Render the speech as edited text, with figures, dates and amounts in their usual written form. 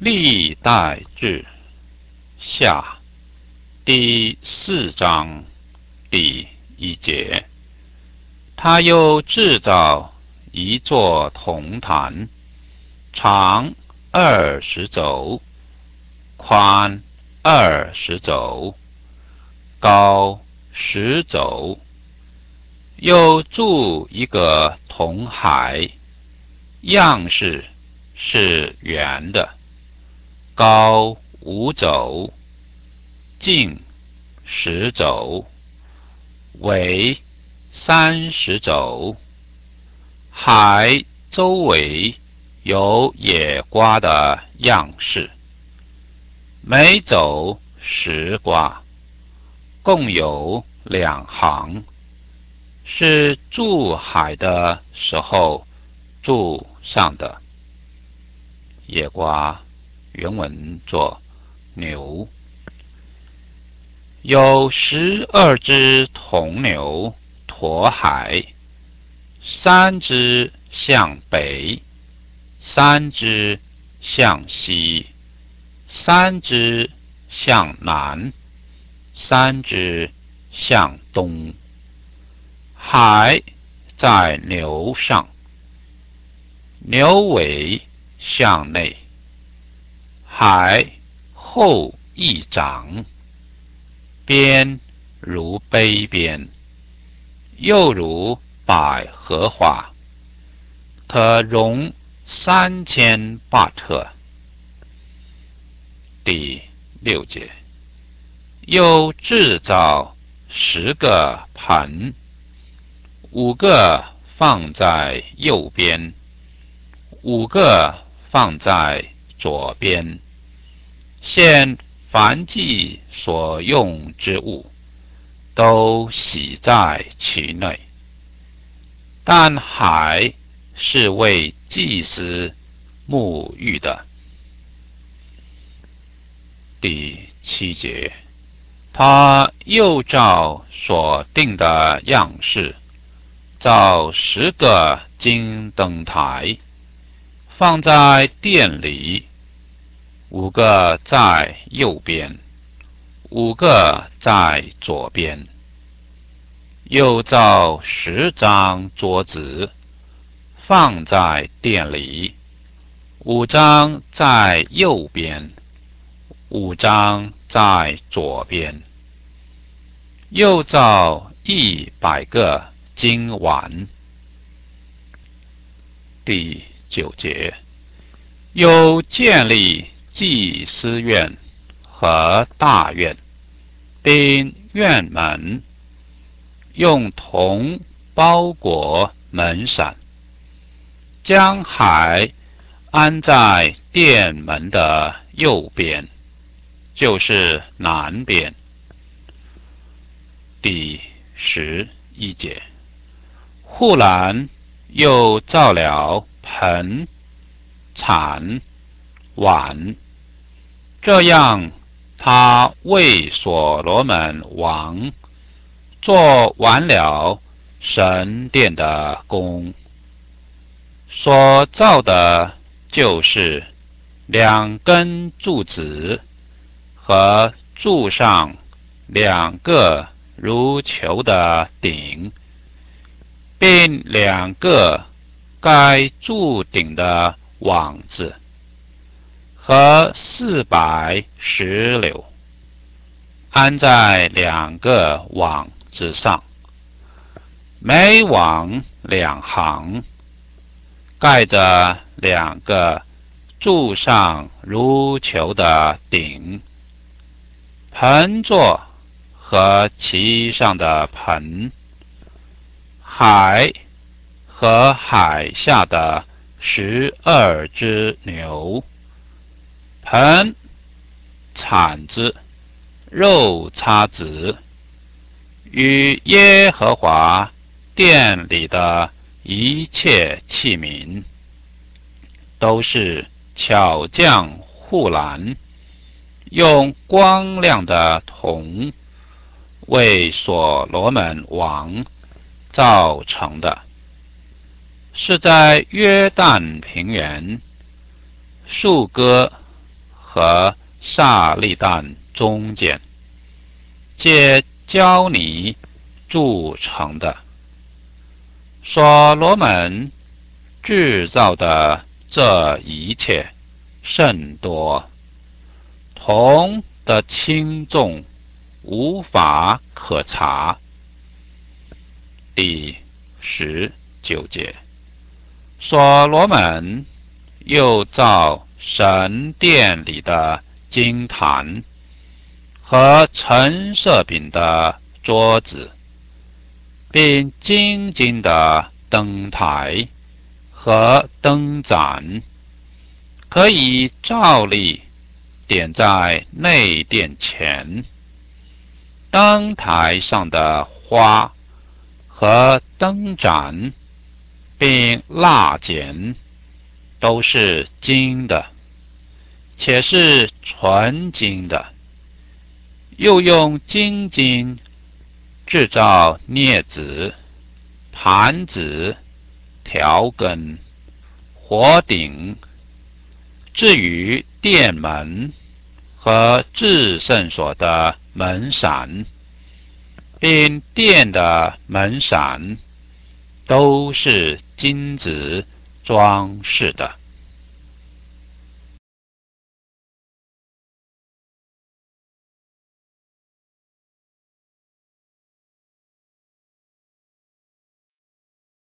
历代志下第4章第1节，他又制造一座铜坛，长20肘，宽20肘，高10肘，又铸一个铜海，样式是圆的，高5肘，径10肘，围30肘。海周围有野瓜的样式，每肘10瓜，共有2行，是筑海的时候筑上的。野瓜原文作牛。有12只铜牛驮海，3只向北，3只向西，3只向南，3只向东。海在牛上，牛尾向内，海后一掌，边如杯边，又如百合花，可容3000巴特。第6节，又制造10个盆，5个放在右边，5个放在左边，现凡祭所用之物，都洗在其内。但海是为祭司沐浴的。第7节，他又照所定的样式，造10个金灯台，放在殿里，5个在右边，5个在左边。又造10张桌子，放在殿里，5张在右边，5张在左边。又造100个金碗。第9节，又建立祭司院和大院，并院门，用铜包裹门扇，将海安在殿门的右边，就是南边。第11节，户兰又造了盆、铲、碗，这样他为所罗门王做完了神殿的工。所造的就是2根柱子和柱上2个如球的顶，并2个盖柱顶的网子，和400石榴，安在2个网子上，每网2行，盖着2个柱上如球的顶。盆座和其上的盆，海和海下的12只牛，盆、铲子、肉叉子，与耶和华殿里的一切器皿，都是巧匠户兰用光亮的铜为所罗门王造成的，是在约旦平原树哥和萨利旦中间，借胶泥铸成的。所罗门制造的这一切甚多，铜的轻重无法可查。第19节，所罗门又造神殿里的金坛和陈设饼的桌子，并金的灯台和灯盏，可以照例点在内殿前。灯台上的花和灯盏并蜡剪都是金的，且是纯金的。又用金制造镊子、盘子、条根、火顶。至于殿门和至圣所的门扇，并殿的门扇，都是金子装饰的。